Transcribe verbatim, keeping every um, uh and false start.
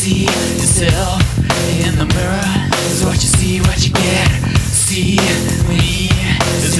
see yourself in the mirror is what you see, what you get. See me